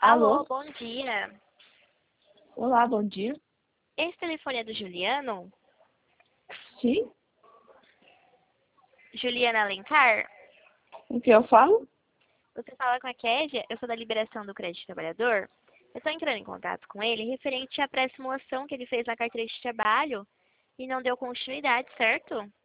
Alô, Alô? bom dia. Olá, bom dia. Esse telefone é do Juliano? Sim? Juliana Alencar? O que eu falo? Você fala com a Kédia? Eu sou da Liberação do Crédito Trabalhador. Eu estou entrando em contato com ele referente à pré-simulação que ele fez na carteira de trabalho e não deu continuidade, certo?